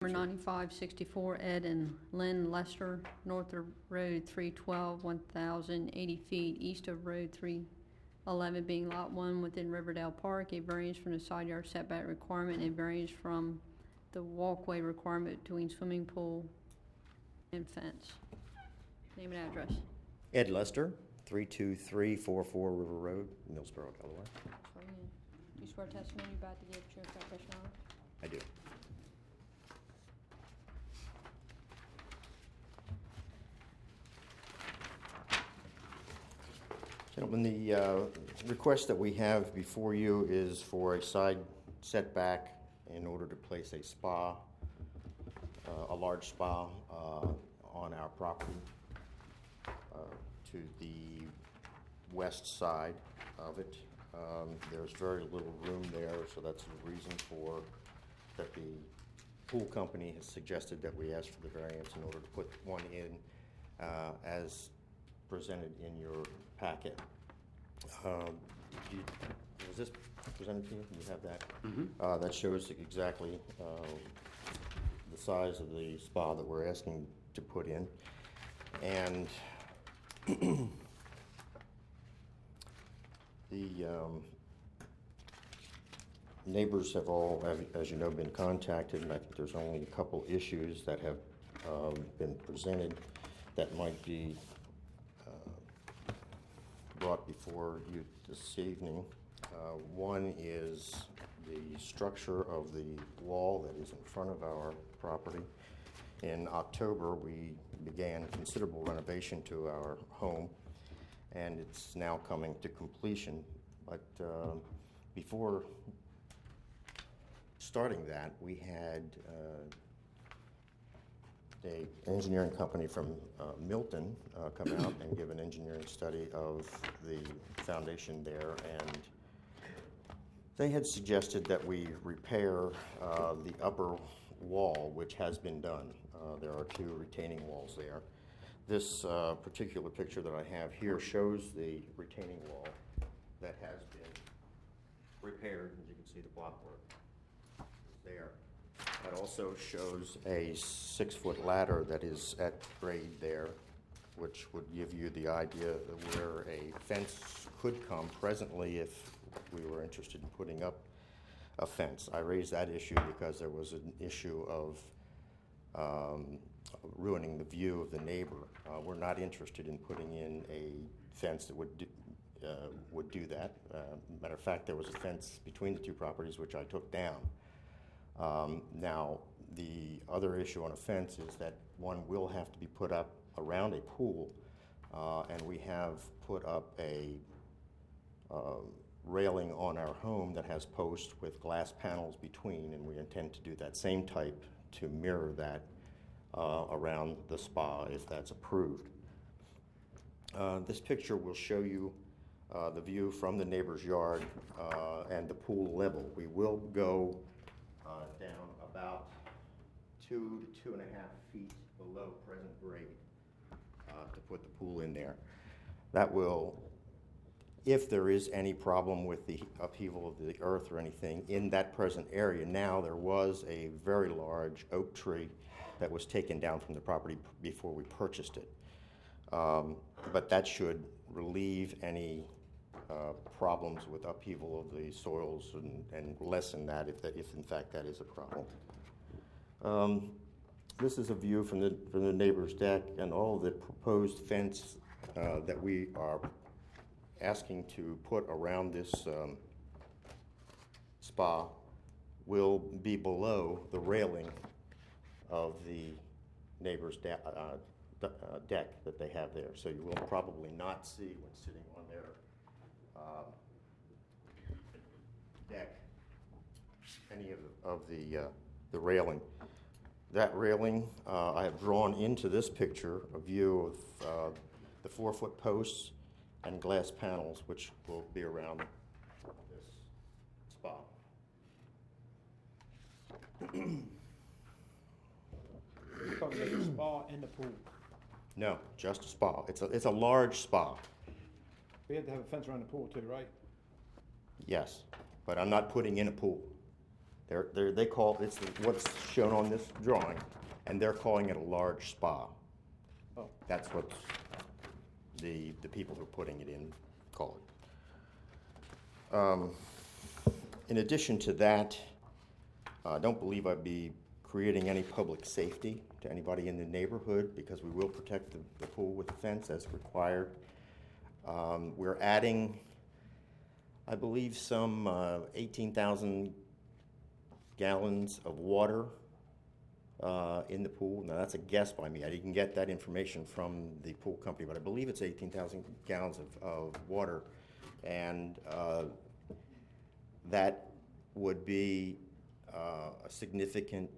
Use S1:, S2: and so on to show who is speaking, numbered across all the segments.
S1: 9564 Ed and Lynn Lester, north of Road 312, 1,080 feet east of Road 311, being Lot 1 within Riverdale Park. A variance from the side yard setback requirement, a variance from the walkway requirement between swimming pool and fence. Name and address.
S2: Ed Lester, 32344 River Road, Millsboro, Delaware.
S1: Swear you in. Do you swear testimony you're about to give true and fair testimony?
S2: I do. Gentlemen, the request that we have before you is for a side setback in order to place a spa, a large spa on our property to the west side of it. There's very little room there, so that's the reason for that the pool company has suggested that we ask for the variance in order to put one in as presented in your packet. Was this presented to you? You have that? Mm-hmm. That shows exactly the size of the spa that we're asking to put in. And the neighbors have all, as you know, been contacted, and I think there's only a couple issues that have been presented that might be brought before you this evening. One is the structure of the wall that is in front of our property. In October, we began considerable renovation to our home, and it's now coming to completion. But before starting that, we had an engineering company from Milton come out and give an engineering study of the foundation there, and they had suggested that we repair the upper wall, which has been done. There are two retaining walls there. This particular picture that I have here shows the retaining wall that has been repaired. As you can see, the block work is there. It also shows a 6-foot ladder that is at grade there, which would give you the idea of where a fence could come presently if we were interested in putting up a fence. I raised that issue because there was an issue of ruining the view of the neighbor. We're not interested in putting in a fence that would do that. Matter of fact, there was a fence between the two properties which I took down. Now, the other issue on a fence is that one will have to be put up around a pool, and we have put up a railing on our home that has posts with glass panels between, and we intend to do that same type to mirror that around the spa if that's approved. This picture will show you the view from the neighbor's yard and the pool level. We will go down about 2 to 2.5 feet below present grade to put the pool in there. That will, if there is any problem with the upheaval of the earth or anything in that present area. Now, there was a very large oak tree that was taken down from the property before we purchased it. But that should relieve any problems with upheaval of the soils and lessen that if in fact that is a problem. This is a view from the neighbor's deck, and all of the proposed fence that we are asking to put around this spa will be below the railing of the neighbor's deck that they have there. So you will probably not see when sitting on their deck any of the railing. That railing, I have drawn into this picture a view of the 4-foot posts and glass panels, which will be around this spa.
S3: You're talking about the spa and the pool.
S2: No, just a spa. It's a large spa.
S3: We have to have a fence around the pool too, right?
S2: Yes, but I'm not putting in a pool. They call, it's what's shown on this drawing, and they're calling it a large spa.
S3: Oh.
S2: That's what the people who are putting it in call it. In addition to that, I don't believe I'd be creating any public safety to anybody in the neighborhood because we will protect the pool with a fence as required. We're adding, I believe, some 18,000 gallons of water in the pool. Now, that's a guess by me. I didn't get that information from the pool company, but I believe it's 18,000 gallons of water. And that would be a significant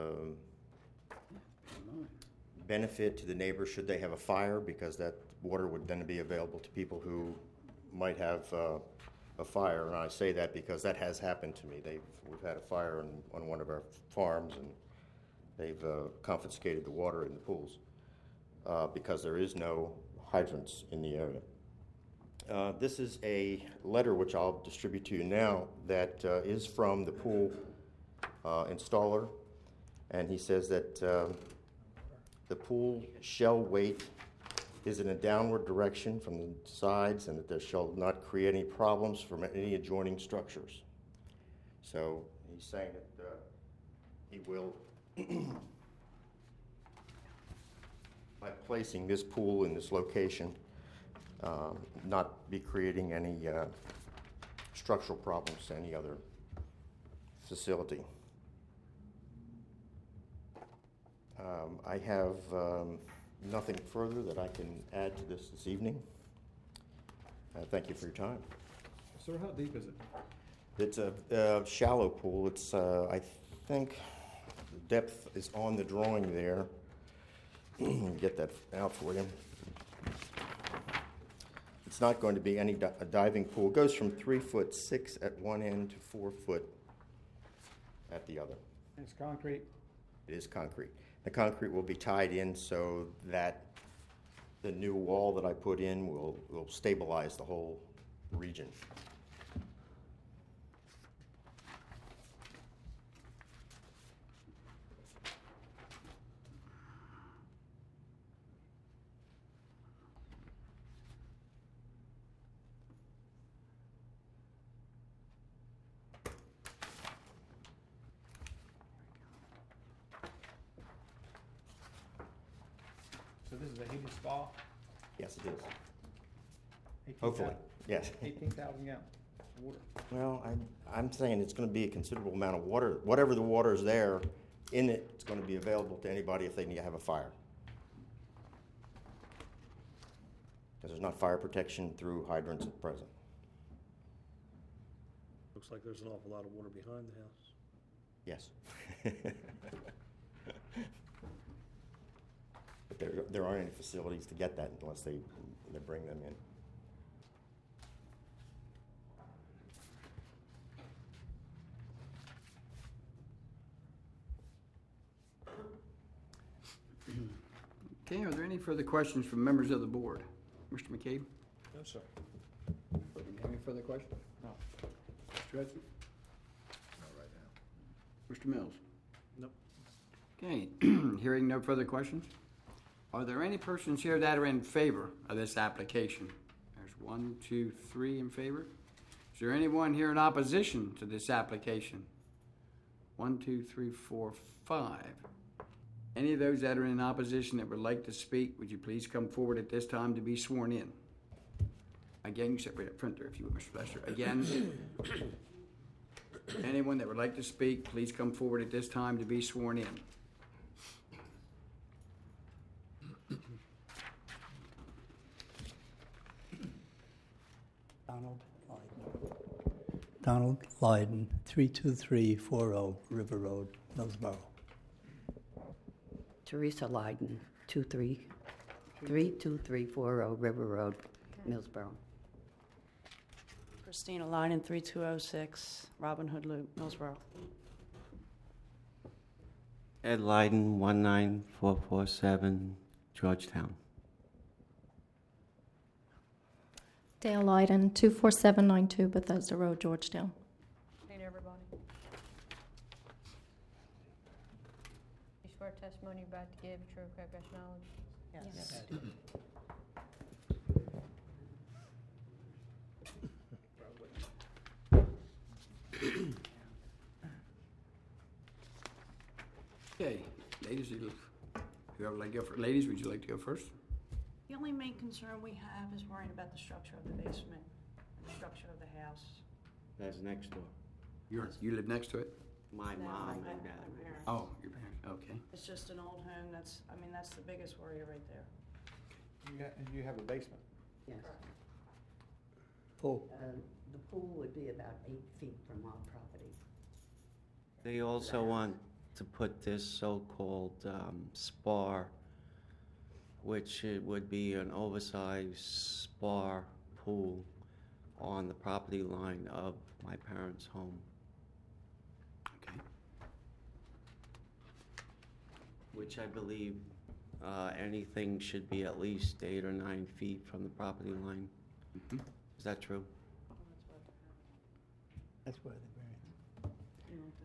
S2: benefit to the neighbors should they have a fire, because that water would then be available to people who might have a fire. And I say that because that has happened to me. We've had a fire on one of our farms, and they've confiscated the water in the pools because there is no hydrants in the area. This is a letter which I'll distribute to you now that is from the pool installer, and he says that the pool shell weight is in a downward direction from the sides, and that there shall not create any problems from any adjoining structures. So he's saying that he will, by placing this pool in this location, not be creating any structural problems to any other facility. I have nothing further that I can add to this evening. Thank you for your time.
S3: Sir, how deep is it?
S2: It's a shallow pool. It's, I think, the depth is on the drawing there. Get that out for you. It's not going to be a diving pool. It goes from 3'6" at one end to 4 foot at the other.
S3: It's concrete.
S2: It is concrete. The concrete will be tied in so that the new wall that I put in will stabilize the whole region.
S3: So this is a heated spa?
S2: Yes, it is.
S3: 18,000
S2: Hopefully, yes.
S3: 18,000 gallons of water.
S2: Well, I'm saying it's going to be a considerable amount of water. Whatever the water is there in it, it's going to be available to anybody if they need to have a fire. Because there's not fire protection through hydrants at present.
S4: Looks like there's an awful lot of water behind the house.
S2: Yes. But there aren't any facilities to get that unless they bring them in.
S5: Okay, are there any further questions from members of the board? Mr. McCabe?
S4: No, sir.
S5: Any further questions?
S3: No.
S5: Mr. Hudson?
S4: Not right now.
S5: Mr. Mills?
S4: Nope.
S5: Okay, hearing no further questions, are there any persons here that are in favor of this application? There's 1, 2, 3 in favor. Is there anyone here in opposition to this application? 1, 2, 3, 4, 5. Any of those that are in opposition that would like to speak, would you please come forward at this time to be sworn in? Again, you sit right up front there if you would, Mr. Lester. Again, anyone that would like to speak, please come forward at this time to be sworn in.
S6: Donald Lydon, 32340 River Road, Millsboro.
S7: Teresa Lydon, 32340 River Road, Millsboro.
S8: Christina Lydon, 3206 Robin Hood Loop, Millsboro.
S9: Ed Lydon, 19447 Georgetown.
S10: Dale Lydon, 24792 Bethesda Road, Georgetown.
S1: Hey, everybody. swear testimony you're about to give is true, correct, best knowledge?
S8: Yes.
S5: Okay, ladies, whoever like to go first. Ladies, would you like to go first?
S8: The only main concern we have is worrying about the structure of the basement, the structure of the house.
S9: That's next door.
S5: You live next to it?
S9: My
S8: No,
S9: mom
S8: my
S9: and dad.
S8: parents.
S5: Oh, your parents, okay.
S8: It's just an old home, that's the biggest worry right there.
S3: You have a basement.
S7: Yes.
S6: Full.
S7: The pool would be about 8 feet from our property.
S9: They also want to put this so-called spa, which it would be an oversized spa pool on the property line of my parents' home,
S5: Okay.
S9: which I believe anything should be at least 8 or 9 feet from the property line.
S5: Mhm.
S9: Is that true?
S6: That's where the variance.
S8: You want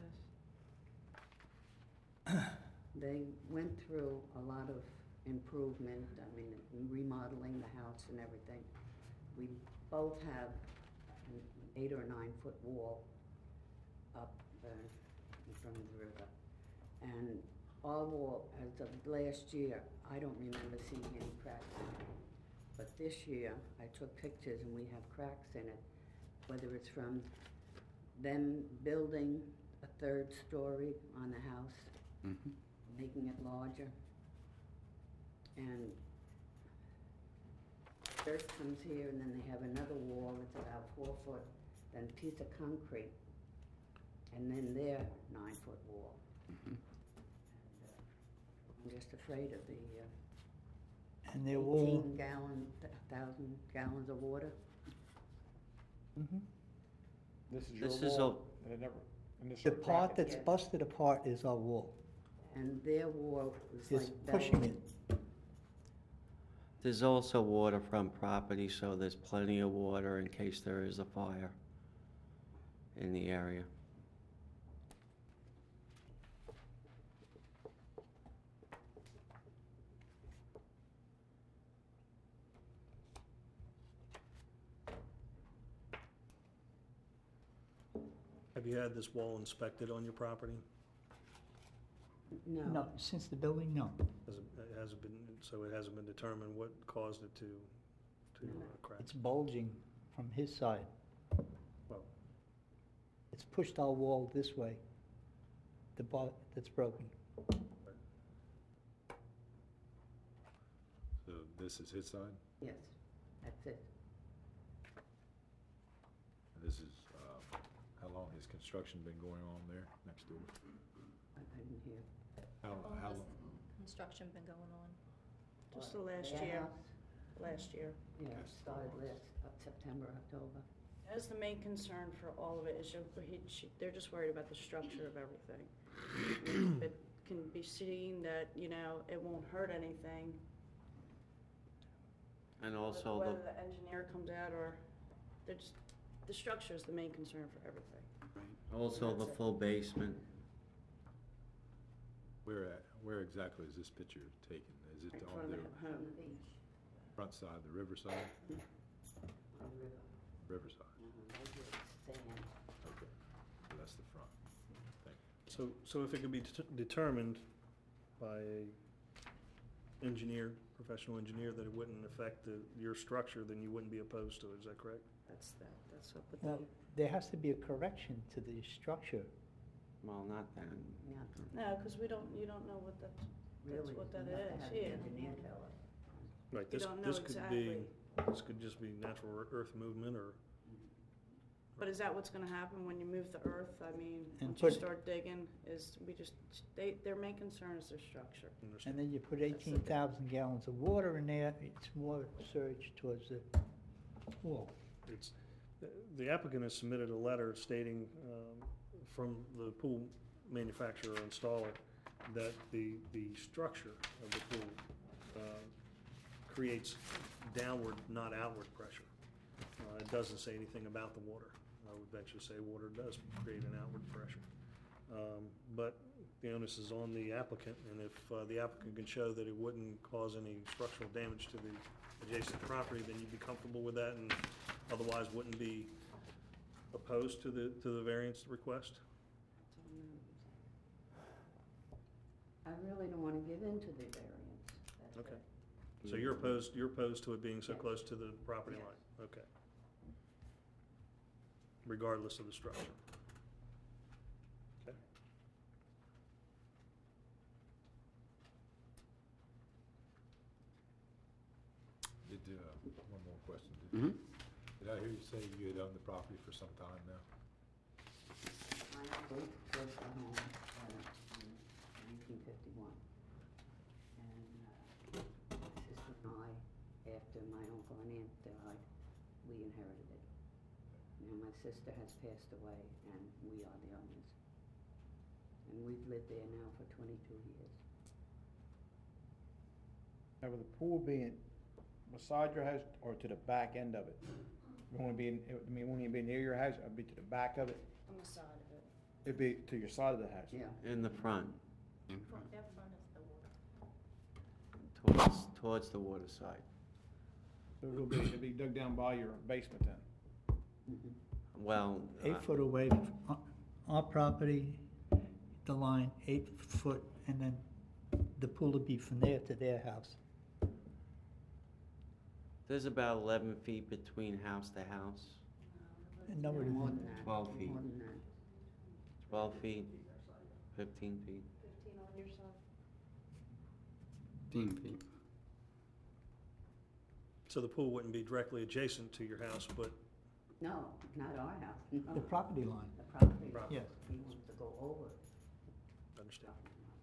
S8: this?
S7: They went through a lot of improvement, I mean, remodeling the house and everything. We both have an 8 or 9 foot wall up in front of the river. And our wall, as of last year, I don't remember seeing any cracks in it. But this year, I took pictures and we have cracks in it, whether it's from them building a 3rd story on the house,
S5: Mhm.
S7: making it larger. And earth comes here, and then they have another wall that's about 4 foot, then a piece of concrete, and then their 9 foot wall.
S5: Mhm.
S7: I'm just afraid of the
S6: And their wall,
S7: 1,000 gallons of water.
S3: This is
S9: This
S3: your
S9: is
S3: wall, and it never, and this
S6: the
S3: sort of
S6: part
S3: crack it.
S6: that's
S7: Yeah.
S6: busted apart is our wall.
S7: And their wall is
S6: It's
S7: like
S6: pushing
S7: velvet.
S6: it.
S9: There's also water from property, so there's plenty of water in case there is a fire in the area.
S4: Have you had this wall inspected on your property?
S7: No.
S6: No, since the building, no.
S4: Has it been, so it hasn't been determined what caused it to crack?
S6: It's bulging from his side.
S4: Well,
S6: It's pushed our wall this way. The bar that's broken.
S11: So this is his side,
S7: Yes, that's it.
S11: and this is, how long has construction been going on there next door?
S7: I didn't hear.
S11: How long?
S10: Construction been going on?
S8: Just the last
S7: Their
S8: year,
S7: house?
S8: last year.
S7: Yeah, it
S11: Yes.
S7: started September, October.
S8: That's the main concern for all of it, is they're just worried about the structure of everything. It can be seen that, it won't hurt anything.
S9: And also
S8: Whether
S9: the,
S8: the engineer comes out or, the structure is the main concern for everything.
S9: also the
S8: That's it.
S9: full basement.
S11: Where exactly is this picture taken? Is
S8: In
S11: it
S8: front
S11: on
S8: of
S11: the
S8: the
S7: On
S8: home.
S7: the beach,
S11: front side, the river side?
S7: on the river.
S11: River side,
S7: They did sand.
S11: okay. So that's the front. Thank you.
S4: so if it could be determined by a professional engineer, that it wouldn't affect your structure, then you wouldn't be opposed to it, is that correct?
S8: That's up with
S6: Well,
S8: them.
S6: there has to be a correction to the structure.
S9: Well, not then.
S7: Yeah,
S8: No, because you don't know what that's
S7: really.
S8: what that
S7: you have to
S8: is,
S7: have the
S8: yeah.
S7: engineer tell us.
S4: Right,
S8: You
S4: this,
S8: don't know
S4: this could be,
S8: exactly.
S4: this could just be natural earth movement, or,
S8: But is that what's gonna happen when you move the earth? I mean,
S6: And
S8: once you
S6: put-
S8: start digging, their main concern is their structure.
S6: And then you put 18,000 gallons of water in there, it's more surge towards the wall.
S4: it's, the applicant has submitted a letter stating, from the pool manufacturer or installer, that the structure of the pool, creates downward, not outward pressure. It doesn't say anything about the water. I would venture to say water does create an outward pressure. But the onus is on the applicant, and if the applicant can show that it wouldn't cause any structural damage to the adjacent property, then you'd be comfortable with that and otherwise wouldn't be opposed to the variance request?
S7: I really don't wanna give in to the variance, that's
S4: Okay.
S7: it.
S4: So you're opposed to it being so
S7: Yes.
S4: close to the property
S7: Yes.
S4: line? Okay. Regardless of the structure? Okay.
S11: One more question.
S5: Mhm.
S11: Did I hear you say you had owned the property for some time now?
S7: My uncle built the home in 1951. And my sister and I, after my uncle and aunt died, we inherited it. Now my sister has passed away and we are the owners. And we've lived there now for 22 years.
S3: Now, with the pool being beside your house or to the back end of it? Won't it be, won't it be near your house, or be to the back of it?
S8: On the side of it.
S3: It'd be to your side of the house?
S7: Yeah.
S9: In the front,
S5: In front.
S10: That front is the water.
S9: towards the water side.
S3: So it'll be dug down by your basement then?
S9: Well,
S6: 8 foot away from our property, the line, 8 foot, and then the pool would be from there to their house.
S9: there's about 11 feet between house to house,
S6: No, it
S7: More
S6: isn't.
S7: than that.
S9: 12 feet.
S7: More than that.
S9: 12 feet, 15 feet.
S8: 15 on your side.
S5: 15 feet.
S4: So the pool wouldn't be directly adjacent to your house, but
S7: No, not our house, no.
S6: The property line,
S7: The property.
S4: Property.
S6: yes.
S7: He wants to go over.
S4: understand.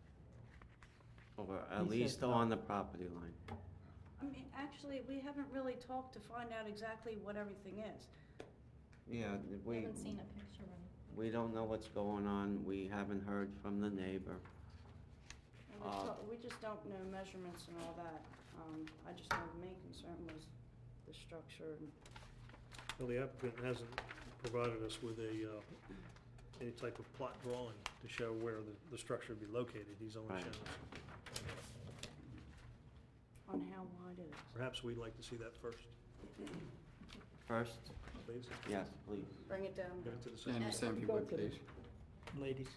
S9: Or
S6: He
S9: at
S6: said
S9: least
S6: no.
S9: on the property line.
S8: I mean, actually, we haven't really talked to find out exactly what everything is.
S9: Yeah,
S10: We
S9: we,
S10: haven't seen a picture of it.
S9: we don't know what's going on. We haven't heard from the neighbor.
S8: And we just don't know measurements and all that. I just know the main concern was the structure.
S4: Well, the applicant hasn't provided us with any type of plot drawing to show where the structure would be located. He's only
S9: Right.
S4: shown us.
S8: On how wide it is.
S4: Perhaps we'd like to see that first,
S9: First,
S4: please.
S9: yes, please.
S8: Bring it down.
S4: Give it to the
S5: Stand
S4: second.
S5: the same if you
S6: Go
S5: would,
S6: to the-
S5: please.
S6: Ladies.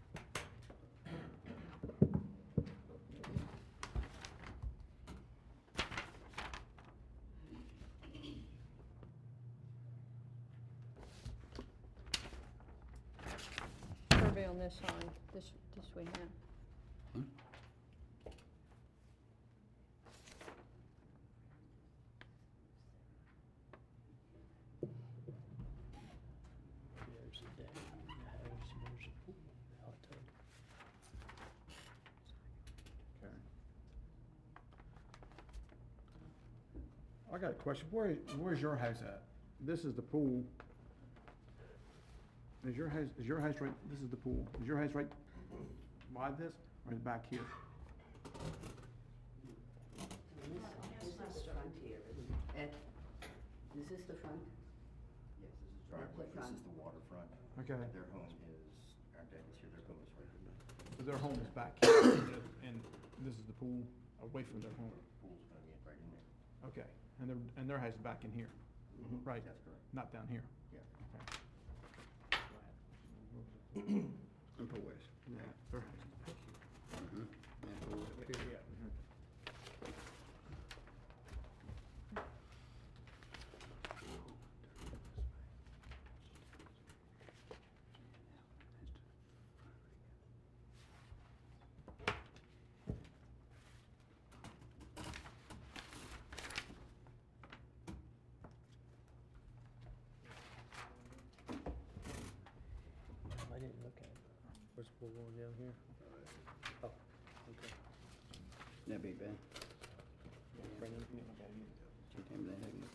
S1: Survey on this side, this we have.
S3: I got a question. Where's your house at? This is the pool. Is your house right, this is the pool. Is your house right by this, or is it back here?
S7: This is the front here, isn't it? Ed, is this the front?
S2: Yes, this is
S7: driveway, this is
S2: the waterfront.
S3: Okay.
S2: Their home is, our dad is here, their home is right here.
S3: So their home is back here, and this is the pool away from their home.
S2: Pool's gonna be right in there.
S3: Okay, and their house is back in here, right?
S2: That's correct.
S3: Not down here.
S2: Yeah.
S3: Okay.
S5: And put west.
S3: Yeah, their house is back here.
S5: Mhm. And pool up here.
S3: Yeah.
S4: I didn't look at it. Where's the pool going down here? Oh, okay.
S5: That big bad.
S3: Brendan, you know,
S5: Damn, that heavy.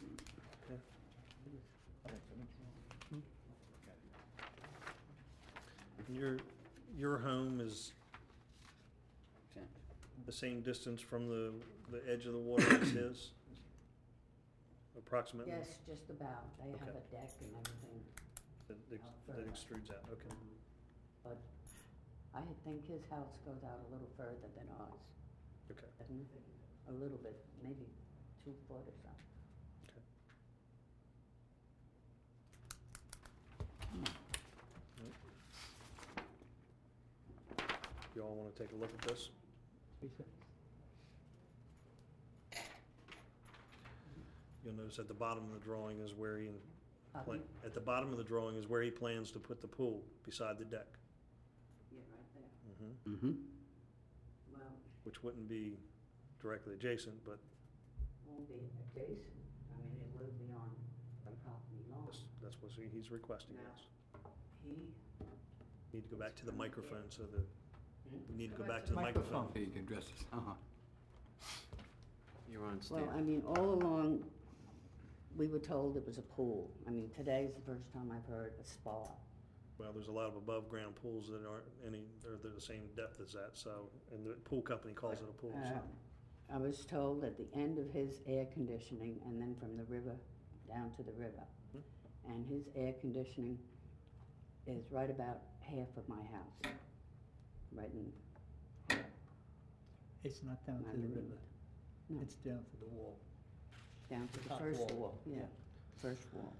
S4: And your home is
S5: Ten.
S4: the same distance from the edge of the water as his? Approximately?
S7: Yes, just about. They have
S4: Okay.
S7: a deck and everything.
S4: That extrudes out, okay.
S7: But I think his house goes out a little further than ours,
S4: Okay.
S7: doesn't it? A little bit, maybe 2 foot or something.
S4: You all wanna take a look at this? You'll notice at the bottom of the drawing is where he, at the bottom of the drawing is where he plans to put the pool, beside the deck.
S7: Yeah, right there.
S5: Mm-hmm.
S7: Well,
S4: Which wouldn't be directly adjacent, but
S7: won't be adjacent. I mean, it will be on the property line.
S4: that's what he's requesting,
S7: Now,
S4: yes.
S7: he,
S4: Need to go back to the microphone, so the, we need to go back to the
S6: Microphone.
S4: microphone.
S5: You can address this. Uh-huh.
S9: You're on
S7: well,
S9: stand.
S7: I mean, all along, we were told it was a pool. I mean, today's the first time I've heard a spa.
S4: Well, there's a lot of above-ground pools that aren't any, they're the same depth as that, so, and the pool company calls it a pool, so.
S7: I was told at the end of his air conditioning, and then from the river down to the river. And his air conditioning is right about half of my house, right in,
S6: It's not down to the
S7: Underneath.
S6: river.
S7: No.
S6: It's down to the wall.
S7: down to the
S6: Top
S7: first
S6: wall.
S7: wall, yeah, first wall.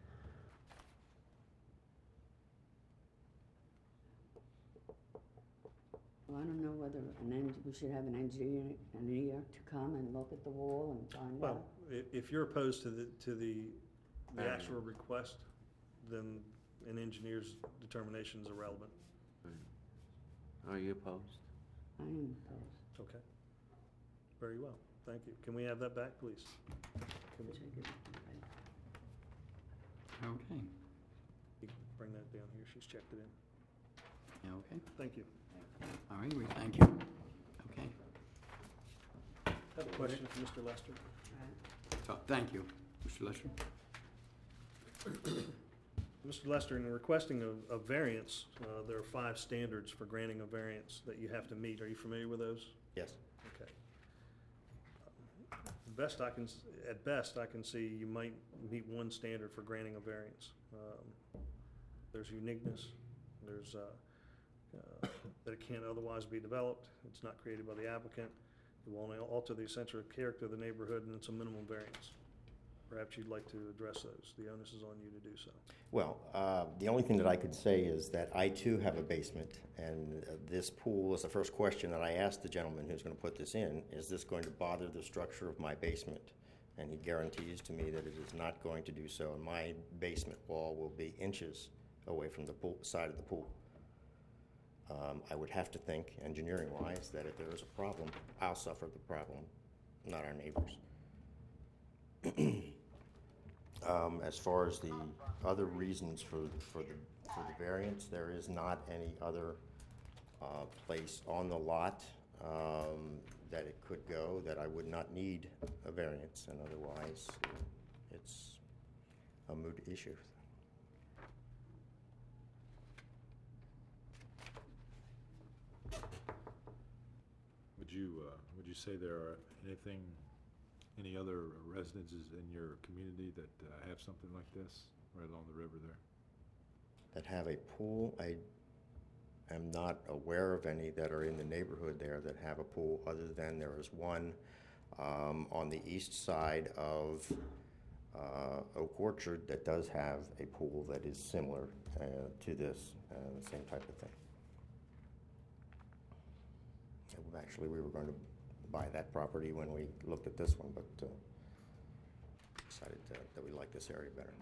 S7: Well, I don't know whether we should have an engineer to come and look at the wall and find
S4: Well,
S7: out.
S4: if you're opposed to the actual request, then an engineer's determination is irrelevant.
S9: Are you opposed?
S7: I am opposed.
S4: Okay. Very well, thank you. Can we have that back, please? Can we,
S7: Which I give-
S5: Okay.
S4: you can bring that down here, she's checked it in.
S5: Okay.
S4: Thank you.
S5: All right, we thank you. Okay.
S4: I have a question for Mr. Lester.
S5: So, thank you, Mr. Lester.
S4: Mr. Lester, in requesting a variance, there are 5 standards for granting a variance that you have to meet. Are you familiar with those?
S2: Yes.
S4: Okay. At best, I can see you might meet one standard for granting a variance. There's uniqueness, there's, that it can't otherwise be developed, it's not created by the applicant, it won't alter the essential character of the neighborhood, and it's a minimum variance. Perhaps you'd like to address those. The onus is on you to do so.
S2: Well, the only thing that I could say is that I too have a basement, and this pool is the first question that I asked the gentleman who's going to put this in, is this going to bother the structure of my basement? And he guarantees to me that it is not going to do so, and my basement wall will be inches away from the pool, side of the pool. I would have to think, engineering-wise, that if there is a problem, I'll suffer the problem, not our neighbors. As far as the other reasons for the variance, there is not any other place on the lot that it could go that I would not need a variance, and otherwise it's a moot issue.
S11: Would you say there are any other residences in your community that have something like this right along the river there?
S2: That have a pool, I am not aware of any that are in the neighborhood there that have a pool, other than there is one on the east side of Oak Orchard that does have a pool that is similar to this, the same type of thing. Actually, we were going to buy that property when we looked at this one, but decided that we like this area better.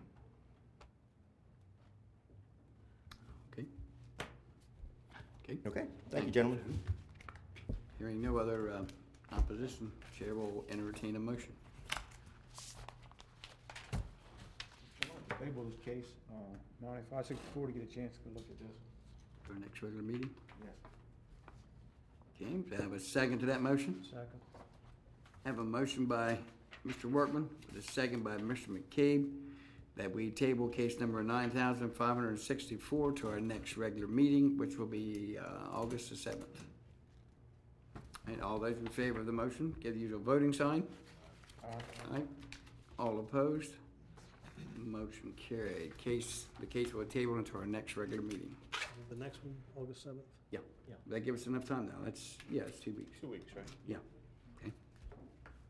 S5: Okay. Okay.
S2: Okay, thank you, gentlemen.
S5: Hearing no other opposition, Chair will entertain a motion.
S3: Table this case, 9564 to get a chance to go look at this.
S5: For our next regular meeting.
S3: Yes.
S5: Okay, do I have a second to that motion?
S3: Second.
S5: Have a motion by Mr. Workman, with a second by Mr. McCabe, that we table case number 9564 to our next regular meeting, which will be August the 7th. And all those in favor of the motion, give the usual voting sign. Aye. All opposed? Motion carried. The case will be tabled until our next regular meeting.
S4: The next one, August 7th?
S5: Yeah. That give us enough time now. That's, yeah, it's 2 weeks.
S11: 2 weeks, right?
S5: Yeah.